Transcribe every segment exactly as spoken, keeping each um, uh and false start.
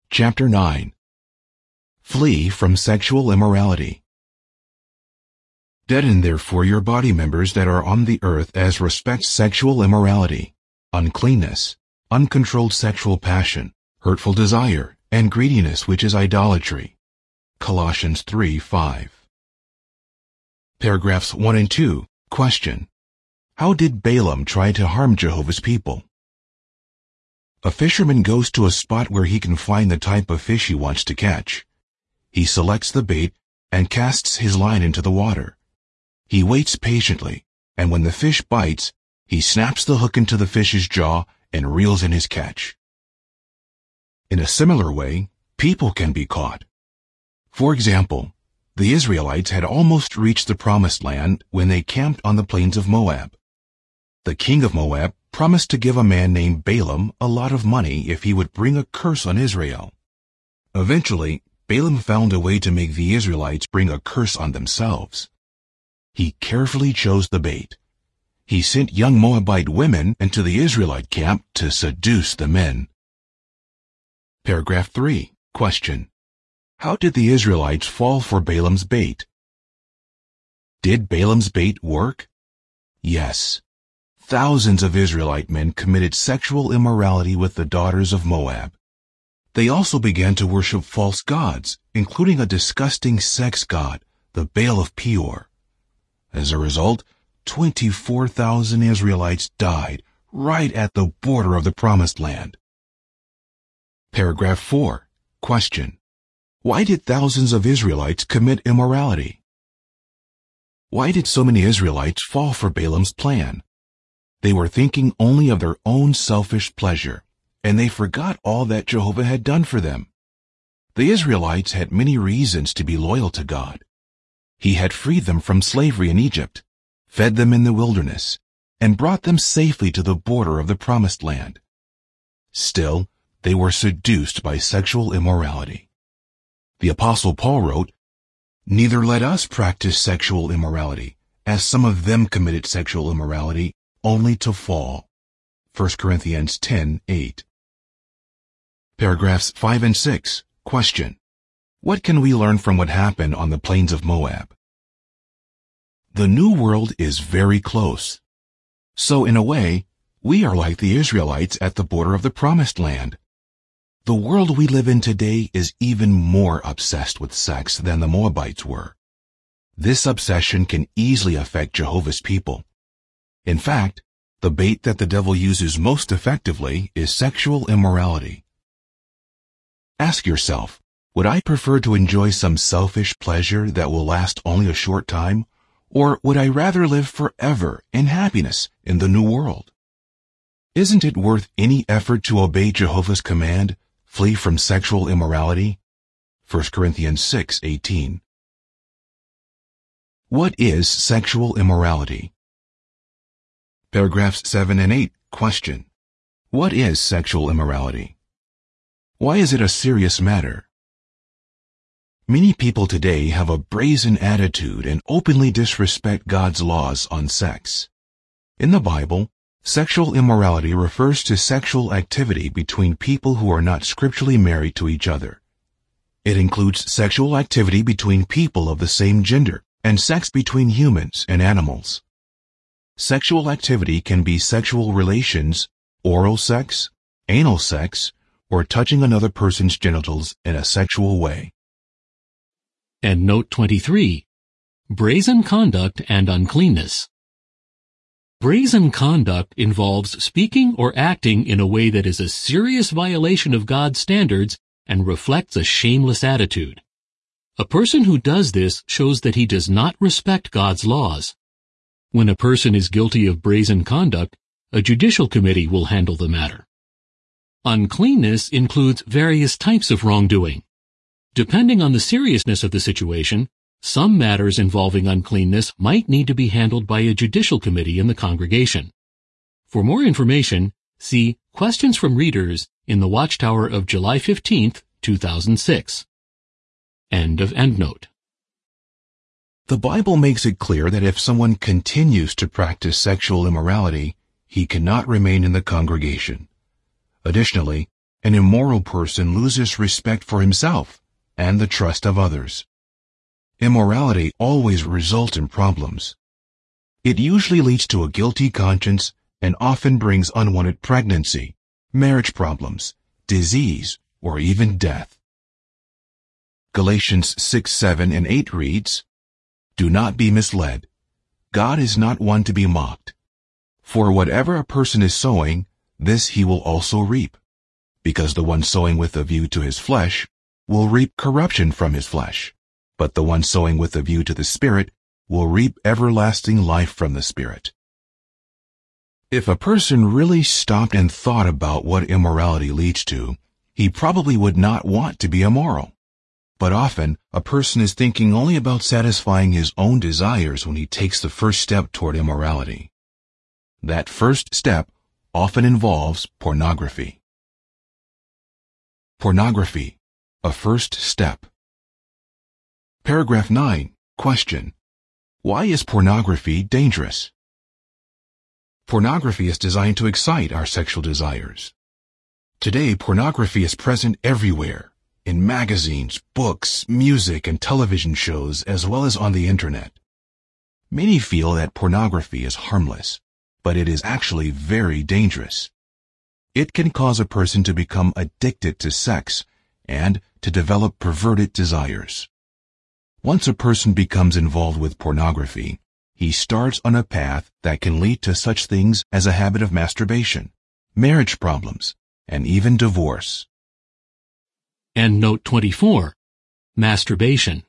Chapter nine. Flee from sexual immorality. Deaden therefore your body members that are on the earth as respects sexual immorality, uncleanness, uncontrolled sexual passion, hurtful desire, and greediness, which is idolatry. Colossians three five. Paragraphs one and two. Question. How did Balaam try to harm Jehovah's people? A fisherman goes to a spot where he can find the type of fish he wants to catch. He selects the bait and casts his line into the water. He waits patiently, and when the fish bites, he snaps the hook into the fish's jaw and reels in his catch. In a similar way, people can be caught. For example, the Israelites had almost reached the Promised Land when they camped on the plains of Moab. The king of Moab promised to give a man named Balaam a lot of money if he would bring a curse on Israel. Eventually, Balaam found a way to make the Israelites bring a curse on themselves. He carefully chose the bait. He sent young Moabite women into the Israelite camp to seduce the men. Paragraph three. Question. How did the Israelites fall for Balaam's bait? Did Balaam's bait work? Yes. Thousands of Israelite men committed sexual immorality with the daughters of Moab. They also began to worship false gods, including a disgusting sex god, the Baal of Peor. As a result, twenty-four thousand Israelites died right at the border of the Promised Land. Paragraph four. Question. Why did thousands of Israelites commit immorality? Why did so many Israelites fall for Balaam's plan? They were thinking only of their own selfish pleasure, and they forgot all that Jehovah had done for them. The Israelites had many reasons to be loyal to God. He had freed them from slavery in Egypt, fed them in the wilderness, and brought them safely to the border of the Promised Land. Still, they were seduced by sexual immorality. The Apostle Paul wrote, "Neither let us practice sexual immorality, as some of them committed sexual immorality, only to fall." First Corinthians ten eight. Paragraphs five and six. Question. What can we learn from what happened on the plains of Moab? The New World is very close. So in a way, we are like the Israelites at the border of the Promised Land. The world we live in today is even more obsessed with sex than the Moabites were. This obsession can easily affect Jehovah's people. In fact, the bait that the devil uses most effectively is sexual immorality. Ask yourself, would I prefer to enjoy some selfish pleasure that will last only a short time, or would I rather live forever in happiness in the new world? Isn't it worth any effort to obey Jehovah's command, flee from sexual immorality? First Corinthians six eighteen. What is sexual immorality? Paragraphs seven and eight. Question. What is sexual immorality? Why is it a serious matter? Many people today have a brazen attitude and openly disrespect God's laws on sex. In the Bible, sexual immorality refers to sexual activity between people who are not scripturally married to each other. It includes sexual activity between people of the same gender and sex between humans and animals. Sexual activity can be sexual relations, oral sex, anal sex, or touching another person's genitals in a sexual way. And note twenty-three. Brazen conduct and uncleanness. Brazen conduct involves speaking or acting in a way that is a serious violation of God's standards and reflects a shameless attitude. A person who does this shows that he does not respect God's laws. When a person is guilty of brazen conduct, a judicial committee will handle the matter. Uncleanness includes various types of wrongdoing. Depending on the seriousness of the situation, some matters involving uncleanness might need to be handled by a judicial committee in the congregation. For more information, see Questions from Readers in the Watchtower of July fifteenth, two thousand six. End of endnote. The Bible makes it clear that if someone continues to practice sexual immorality, he cannot remain in the congregation. Additionally, an immoral person loses respect for himself and the trust of others. Immorality always results in problems. It usually leads to a guilty conscience and often brings unwanted pregnancy, marriage problems, disease, or even death. Galatians six, seven, and eight reads, "Do not be misled. God is not one to be mocked. For whatever a person is sowing, this he will also reap. Because the one sowing with a view to his flesh will reap corruption from his flesh, but the one sowing with a view to the Spirit will reap everlasting life from the Spirit." If a person really stopped and thought about what immorality leads to, he probably would not want to be immoral. But often, a person is thinking only about satisfying his own desires when he takes the first step toward immorality. That first step often involves pornography. Pornography, a first step. Paragraph nine, question. Why is pornography dangerous? Pornography is designed to excite our sexual desires. Today, pornography is present everywhere, in magazines, books, music, and television shows, as well as on the internet. Many feel that pornography is harmless, but it is actually very dangerous. It can cause a person to become addicted to sex and to develop perverted desires. Once a person becomes involved with pornography, he starts on a path that can lead to such things as a habit of masturbation, marriage problems, and even divorce. And note twenty-four, masturbation.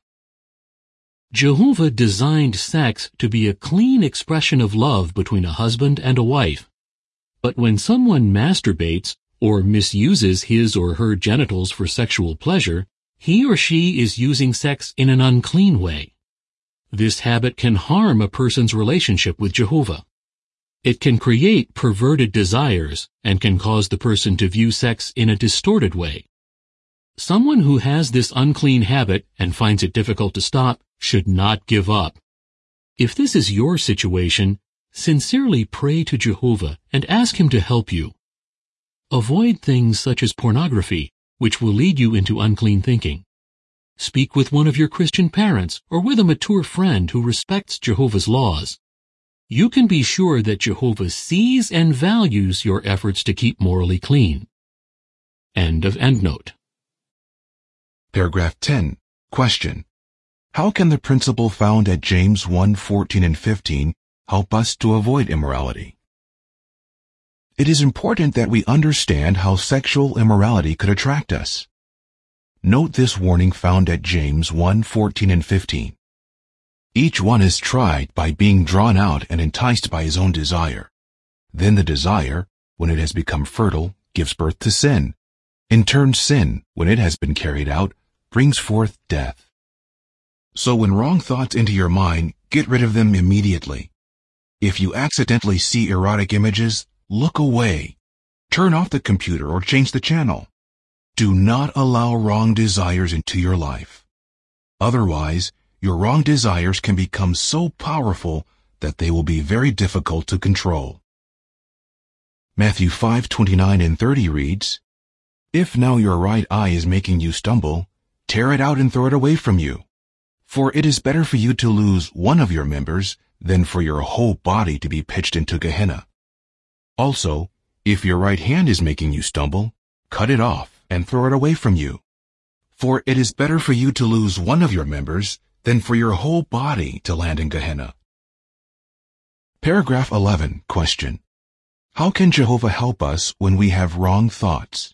Jehovah designed sex to be a clean expression of love between a husband and a wife. But when someone masturbates or misuses his or her genitals for sexual pleasure, he or she is using sex in an unclean way. This habit can harm a person's relationship with Jehovah. It can create perverted desires and can cause the person to view sex in a distorted way. Someone who has this unclean habit and finds it difficult to stop should not give up. If this is your situation, sincerely pray to Jehovah and ask Him to help you. Avoid things such as pornography, which will lead you into unclean thinking. Speak with one of your Christian parents or with a mature friend who respects Jehovah's laws. You can be sure that Jehovah sees and values your efforts to keep morally clean. End of endnote. Paragraph ten. Question. How can the principle found at James one, fourteen and fifteen help us to avoid immorality? It is important that we understand how sexual immorality could attract us. Note this warning found at James one, fourteen and fifteen. Each one is tried by being drawn out and enticed by his own desire. Then the desire, when it has become fertile, gives birth to sin. In turn, sin, when it has been carried out, brings forth death. So when wrong thoughts enter your mind, get rid of them immediately. If you accidentally see erotic images, look away. Turn off the computer or change the channel. Do not allow wrong desires into your life. Otherwise, your wrong desires can become so powerful that they will be very difficult to control. Matthew five, twenty-nine and thirty reads, "If now your right eye is making you stumble, tear it out and throw it away from you. For it is better for you to lose one of your members than for your whole body to be pitched into Gehenna. Also, if your right hand is making you stumble, cut it off and throw it away from you. For it is better for you to lose one of your members than for your whole body to land in Gehenna." Paragraph eleven. Question. How can Jehovah help us when we have wrong thoughts?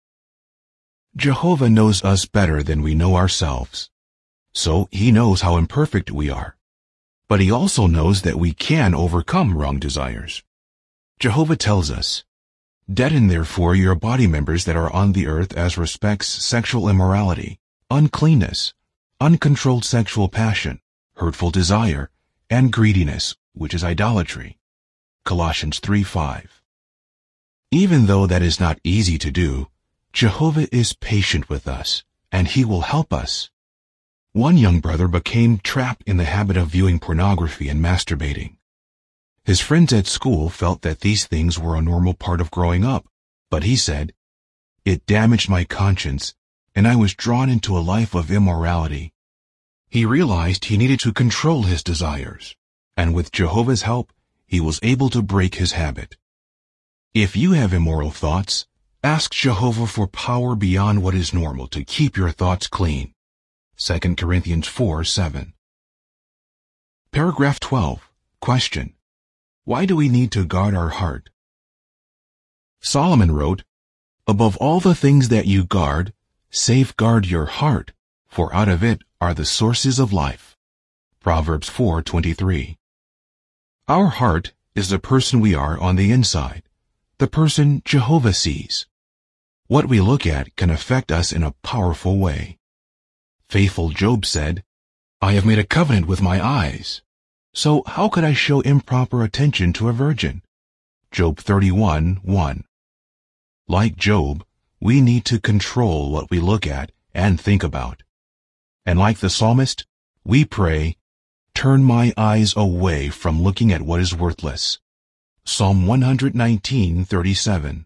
Jehovah knows us better than we know ourselves. So He knows how imperfect we are. But He also knows that we can overcome wrong desires. Jehovah tells us, "Deaden therefore your body members that are on the earth as respects sexual immorality, uncleanness, uncontrolled sexual passion, hurtful desire, and greediness, which is idolatry." Colossians three, five. Even though that is not easy to do, Jehovah is patient with us, and He will help us. One young brother became trapped in the habit of viewing pornography and masturbating. His friends at school felt that these things were a normal part of growing up, but he said, It damaged my conscience, and I was drawn into a life of immorality. He realized he needed to control his desires, and with Jehovah's help, he was able to break his habit. If you have immoral thoughts, ask Jehovah for power beyond what is normal to keep your thoughts clean. Second Corinthians four seven. Paragraph twelve. Question. Why do we need to guard our heart? Solomon wrote, "Above all the things that you guard, safeguard your heart, for out of it are the sources of life." Proverbs four twenty-three. Our heart is the person we are on the inside, the person Jehovah sees. What we look at can affect us in a powerful way. Faithful Job said, "I have made a covenant with my eyes. So how could I show improper attention to a virgin?" Job thirty-one one. Like Job, we need to control what we look at and think about. And like the psalmist, we pray, "Turn my eyes away from looking at what is worthless." Psalm one nineteen thirty-seven.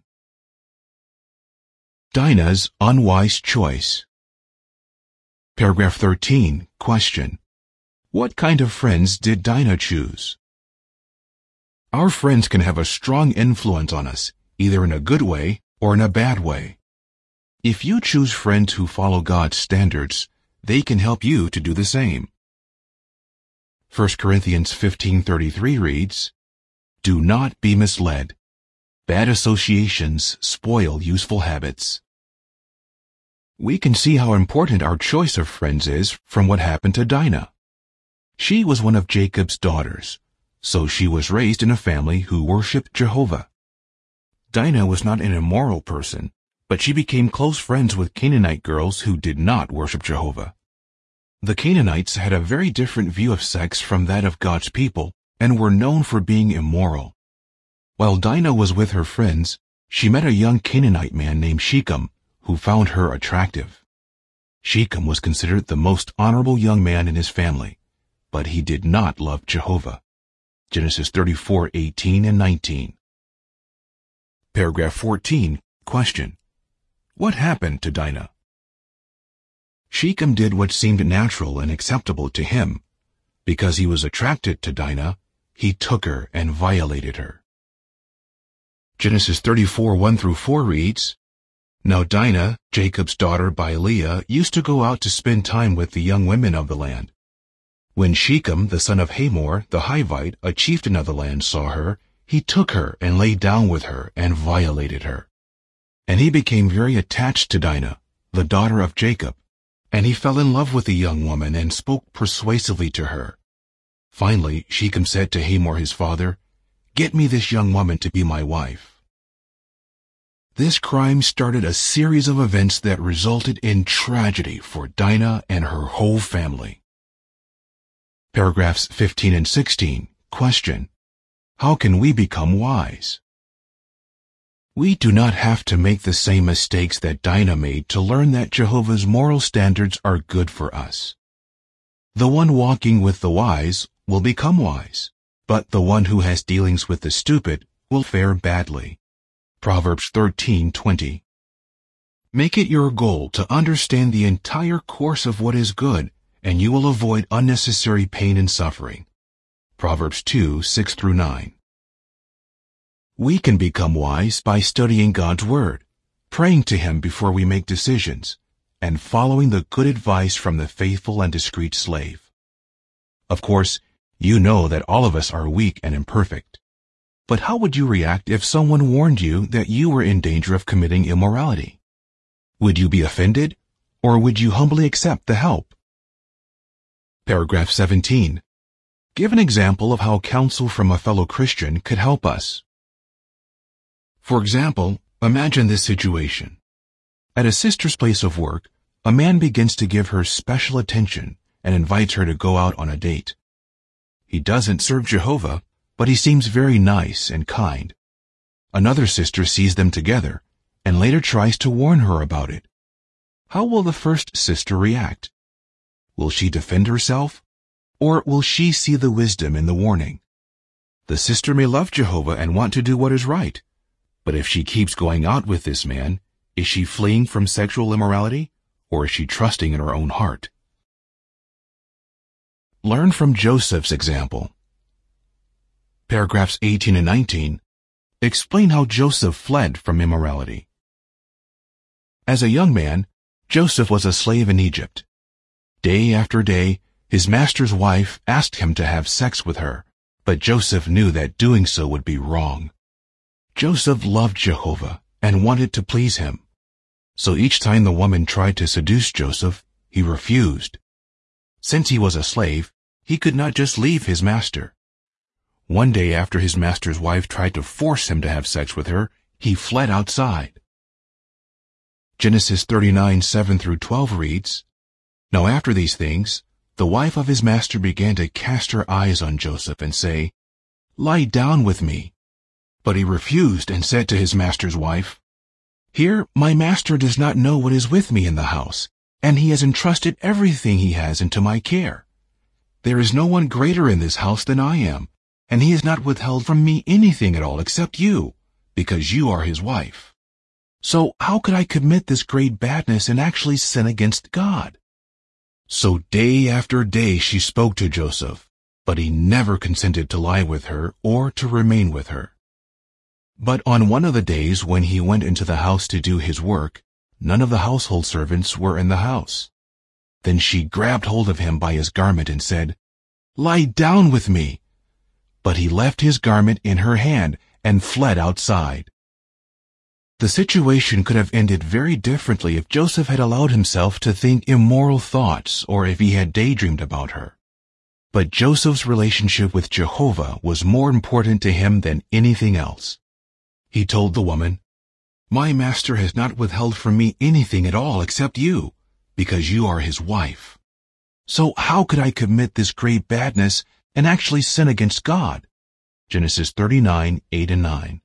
Dinah's unwise choice. Paragraph thirteen. Question. What kind of friends did Dinah choose? Our friends can have a strong influence on us, either in a good way or in a bad way. If you choose friends who follow God's standards, they can help you to do the same. First Corinthians fifteen thirty-three reads, "Do not be misled. Bad associations spoil useful habits." We can see how important our choice of friends is from what happened to Dinah. She was one of Jacob's daughters, so she was raised in a family who worshiped Jehovah. Dinah was not an immoral person, but she became close friends with Canaanite girls who did not worship Jehovah. The Canaanites had a very different view of sex from that of God's people and were known for being immoral. While Dinah was with her friends, she met a young Canaanite man named Shechem, who found her attractive. Shechem was considered the most honorable young man in his family, but he did not love Jehovah. Genesis thirty-four eighteen and nineteen. Paragraph fourteen. Question. What happened to Dinah? Shechem did what seemed natural and acceptable to him. Because he was attracted to Dinah, he took her and violated her. Genesis thirty-four one through four reads, "Now Dinah, Jacob's daughter by Leah, used to go out to spend time with the young women of the land. When Shechem, the son of Hamor, the Hivite, a chieftain of the land, saw her, he took her and lay down with her and violated her. And he became very attached to Dinah, the daughter of Jacob, and he fell in love with the young woman and spoke persuasively to her. Finally, Shechem said to Hamor his father, 'Get me this young woman to be my wife.' This crime started a series of events that resulted in tragedy for Dinah and her whole family. Paragraphs fifteen and sixteen. Question. How can we become wise? We do not have to make the same mistakes that Dinah made to learn that Jehovah's moral standards are good for us. The one walking with the wise will become wise, but the one who has dealings with the stupid will fare badly. Proverbs thirteen twenty. Make it your goal to understand the entire course of what is good, and you will avoid unnecessary pain and suffering. Proverbs two six through nine. We can become wise by studying God's Word, praying to Him before we make decisions, and following the good advice from the faithful and discreet slave. Of course, you know that all of us are weak and imperfect. But how would you react if someone warned you that you were in danger of committing immorality? Would you be offended, or would you humbly accept the help? Paragraph seventeen. Give an example of how counsel from a fellow Christian could help us. For example, imagine this situation. At a sister's place of work, a man begins to give her special attention and invites her to go out on a date. He doesn't serve Jehovah, but he seems very nice and kind. Another sister sees them together and later tries to warn her about it. How will the first sister react? Will she defend herself, or will she see the wisdom in the warning? The sister may love Jehovah and want to do what is right, but if she keeps going out with this man, Is she fleeing from sexual immorality, or is she trusting in her own heart? Learn from Joseph's example. Paragraphs eighteen and nineteen explain how Joseph fled from immorality. As a young man, Joseph was a slave in Egypt. Day after day, his master's wife asked him to have sex with her, but Joseph knew that doing so would be wrong. Joseph loved Jehovah and wanted to please him. So each time the woman tried to seduce Joseph, he refused. Since he was a slave, he could not just leave his master. One day after his master's wife tried to force him to have sex with her, he fled outside. Genesis thirty-nine, seven through twelve reads, Now after these things, the wife of his master began to cast her eyes on Joseph and say, Lie down with me. But he refused and said to his master's wife, Here my master does not know what is with me in the house, and he has entrusted everything he has into my care. There is no one greater in this house than I am, and he has not withheld from me anything at all except you, because you are his wife. So how could I commit this great badness and actually sin against God? So day after day she spoke to Joseph, but he never consented to lie with her or to remain with her. But on one of the days when he went into the house to do his work, none of the household servants were in the house. Then she grabbed hold of him by his garment and said, Lie down with me. But he left his garment in her hand and fled outside. The situation could have ended very differently if Joseph had allowed himself to think immoral thoughts or if he had daydreamed about her. But Joseph's relationship with Jehovah was more important to him than anything else. He told the woman, My master has not withheld from me anything at all except you, because you are his wife. So how could I commit this great badness and actually sin against God? Genesis thirty-nine, eight and nine.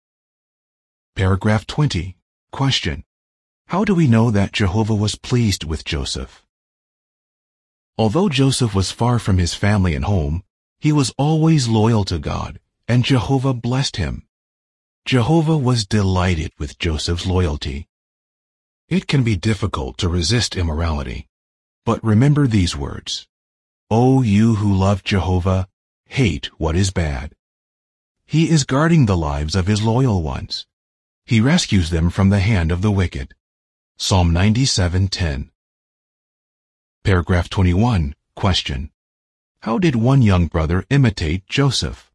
Paragraph twenty. Question. How do we know that Jehovah was pleased with Joseph? Although Joseph was far from his family and home, he was always loyal to God, and Jehovah blessed him. Jehovah was delighted with Joseph's loyalty. It can be difficult to resist immorality, but remember these words. O you who love Jehovah, hate what is bad. He is guarding the lives of his loyal ones. He rescues them from the hand of the wicked. Psalm ninety-seven, ten. Paragraph twenty-one. Question. How did one young brother imitate Joseph?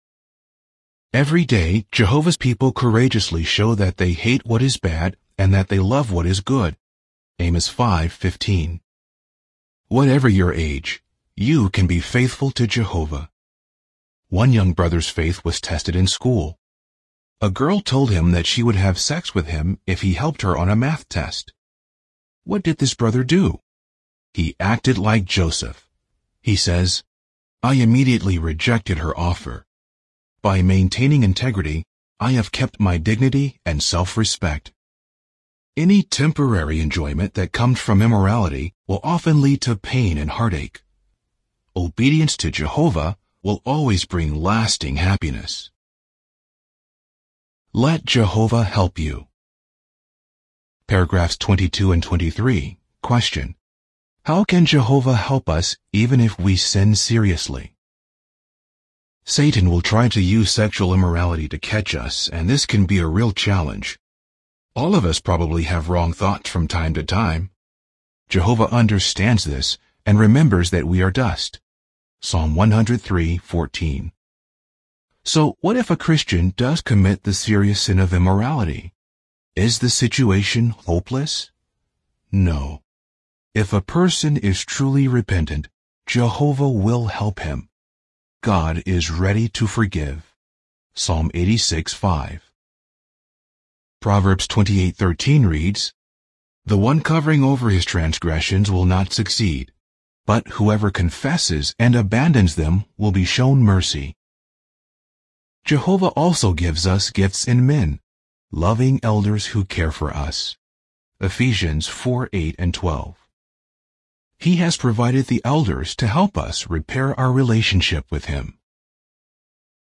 Every day, Jehovah's people courageously show that they hate what is bad and that they love what is good. Amos five, fifteen. Whatever your age, you can be faithful to Jehovah. One young brother's faith was tested in school. A girl told him that she would have sex with him if he helped her on a math test. What did this brother do? He acted like Joseph. He says, I immediately rejected her offer. By maintaining integrity, I have kept my dignity and self-respect. Any temporary enjoyment that comes from immorality will often lead to pain and heartache. Obedience to Jehovah will always bring lasting happiness. Let Jehovah help you. Paragraphs twenty-two and twenty-three. Question. How can Jehovah help us even if we sin seriously? Satan will try to use sexual immorality to catch us, and this can be a real challenge. All of us probably have wrong thoughts from time to time. Jehovah understands this and remembers that we are dust. Psalm one hundred three, fourteen. So what if a Christian does commit the serious sin of immorality? Is the situation hopeless? No. If a person is truly repentant, Jehovah will help him. God is ready to forgive. Psalm eighty-six, five. Proverbs twenty-eight, thirteen reads, The one covering over his transgressions will not succeed, but whoever confesses and abandons them will be shown mercy. Jehovah also gives us gifts in men, loving elders who care for us. Ephesians four, eight and twelve. He has provided the elders to help us repair our relationship with Him.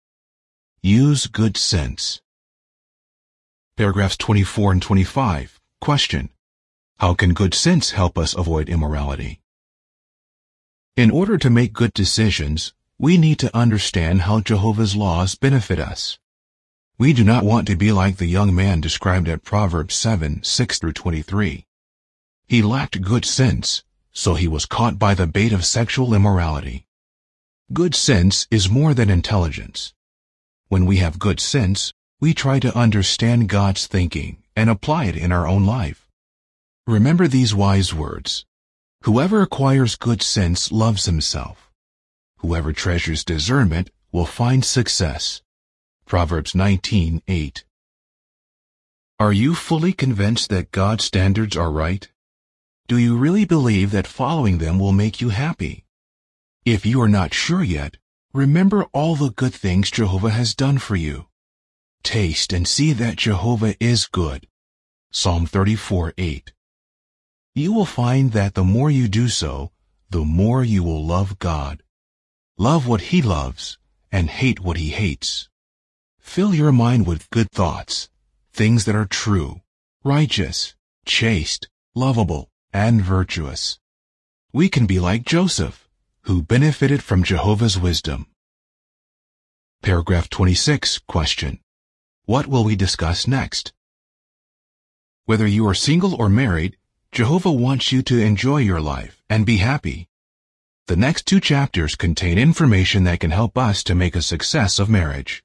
Use good sense. Paragraphs twenty-four and twenty-five. Question: how can good sense help us avoid immorality? In order to make good decisions, we need to understand how Jehovah's laws benefit us. We do not want to be like the young man described at Proverbs seven, six through twenty-three. He lacked good sense, so he was caught by the bait of sexual immorality. Good sense is more than intelligence. When we have good sense, we try to understand God's thinking and apply it in our own life. Remember these wise words: whoever acquires good sense loves himself. Whoever treasures discernment will find success. Proverbs nineteen, eight. Are you fully convinced that God's standards are right? Do you really believe that following them will make you happy? If you are not sure yet, remember all the good things Jehovah has done for you. Taste and see that Jehovah is good. Psalm thirty-four, eight. You will find that the more you do so, the more you will love God. Love what He loves and hate what He hates. Fill your mind with good thoughts, things that are true, righteous, chaste, lovable, and virtuous. We can be like Joseph, who benefited from Jehovah's wisdom. Paragraph twenty-six, question: what will we discuss next? Whether you are single or married, Jehovah wants you to enjoy your life and be happy. The next two chapters contain information that can help us to make a success of marriage.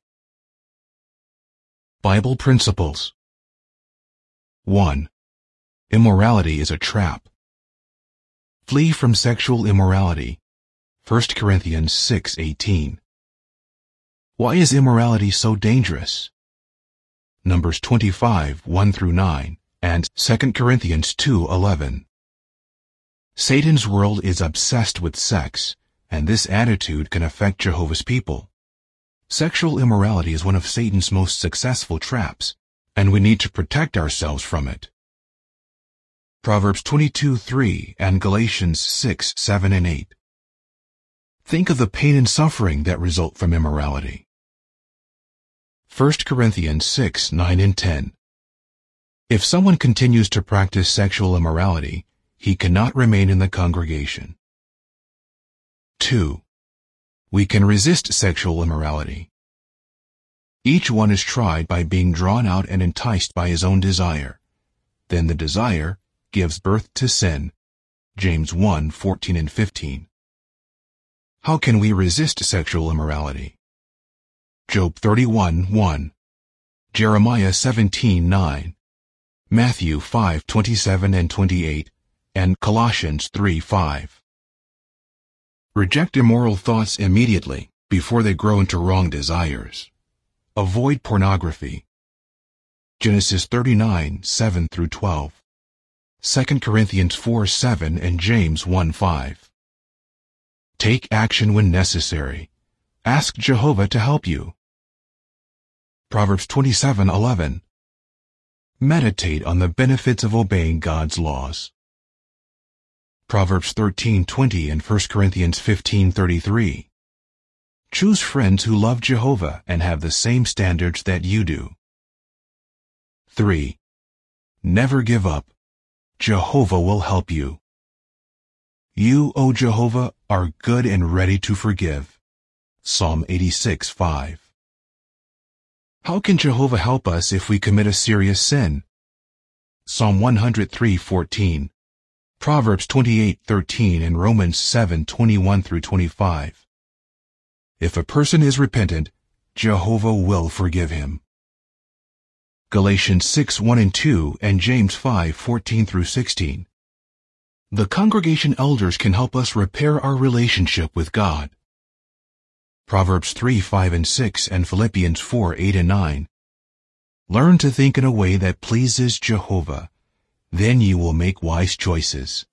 Bible Principles. one. Immorality is a trap. Flee from sexual immorality. First Corinthians six, eighteen. Why is immorality so dangerous? Numbers twenty-five, one through nine, and Second Corinthians two, eleven. Satan's world is obsessed with sex, and this attitude can affect Jehovah's people. Sexual immorality is one of Satan's most successful traps, and we need to protect ourselves from it. Proverbs twenty-two, three and Galatians six, seven and eight. Think of the pain and suffering that result from immorality. First Corinthians six, nine and ten. If someone continues to practice sexual immorality, he cannot remain in the congregation. two. We can resist sexual immorality. Each one is tried by being drawn out and enticed by his own desire. Then the desire gives birth to sin. James one, fourteen and fifteen. How can we resist sexual immorality? Job thirty-one, one. Jeremiah seventeen, nine. Matthew five, twenty-seven and twenty-eight, and Colossians three, five. Reject immoral thoughts immediately, before they grow into wrong desires. Avoid pornography. Genesis thirty-nine, seven through twelve. Second Corinthians four, seven and James one, five. Take action when necessary. Ask Jehovah to help you. Proverbs twenty-seven, eleven. Meditate on the benefits of obeying God's laws. Proverbs thirteen, twenty and First Corinthians fifteen, thirty-three. Choose friends who love Jehovah and have the same standards that you do. three. Never give up. Jehovah will help you. You, O Jehovah, are good and ready to forgive. Psalm eighty-six, five. How can Jehovah help us if we commit a serious sin? Psalm one hundred three, fourteen. Proverbs twenty-eight, thirteen and Romans seven, twenty-one through twenty-five. If a person is repentant, Jehovah will forgive him. Galatians six, one and two and James five, fourteen through sixteen. The congregation elders can help us repair our relationship with God. Proverbs three, five and six and Philippians four, eight and nine. Learn to think in a way that pleases Jehovah. Then you will make wise choices.